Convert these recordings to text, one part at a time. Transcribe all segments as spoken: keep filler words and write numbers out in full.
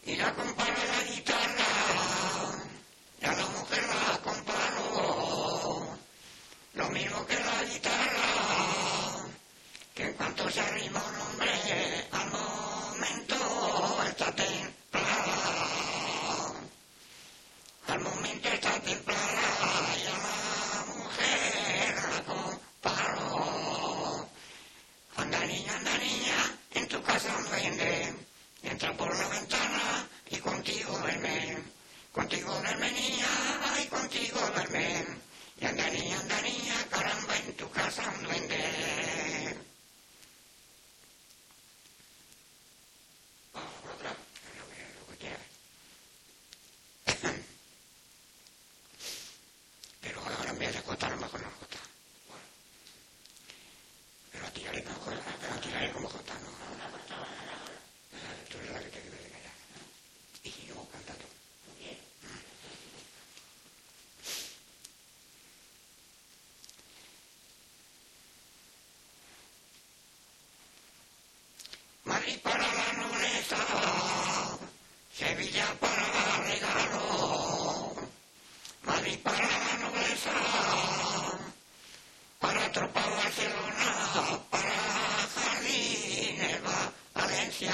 y la compara la guitarra, y a la mujer la comparo, lo mismo que la guitarra, que en cuanto se arrima un hombre, al momento está templada, al momento está templada, y a la mujer la comparo. Anda niña, anda niña, en tu casa un duende, entra por la ventana y contigo duerme, contigo duerme niña, y contigo duerme, y anda niña, anda niña, caramba, en tu casa un duende. Vamos por otra, lo que, lo que quieras. Pero ahora en vez de cortar, a lo mejor no lo corta. Bueno, pero la tiraré, no, pero la tiraré como corta, no, no la cortaba, no la cortaba. Tú eres la que te debe de callar. Y si no, canta tú. Bien. Madrid para la nobleza, Sevilla para regalo, Madrid para la nobleza, para tropa Barcelona, para Jardines Valencia,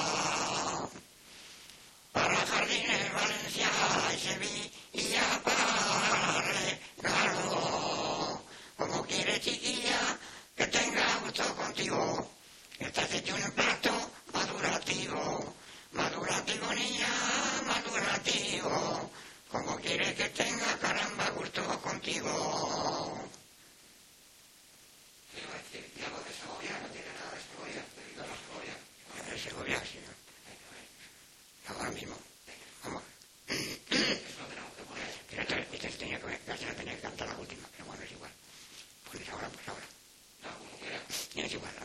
para Jardines Valencia y Sevilla para regalo. Como quiere chiquilla que tenga gusto contigo, estás hecho un plato madurativo, madurativo niña, madurativo. Como quiere que tenga caramba gusto contigo. ¿Qué va a decir? ¿Y algo de Segovia? No tiene nada de Segovia. ¿Te digo la Segovia? De Segovia, sí. Ahora mismo. Vamos. Eso lo tenemos que poner. Pero esta tenía que, casi la tenía que cantar la última, pero bueno, es igual. Pues ahora, pues ahora. No, como quiera. Es igual.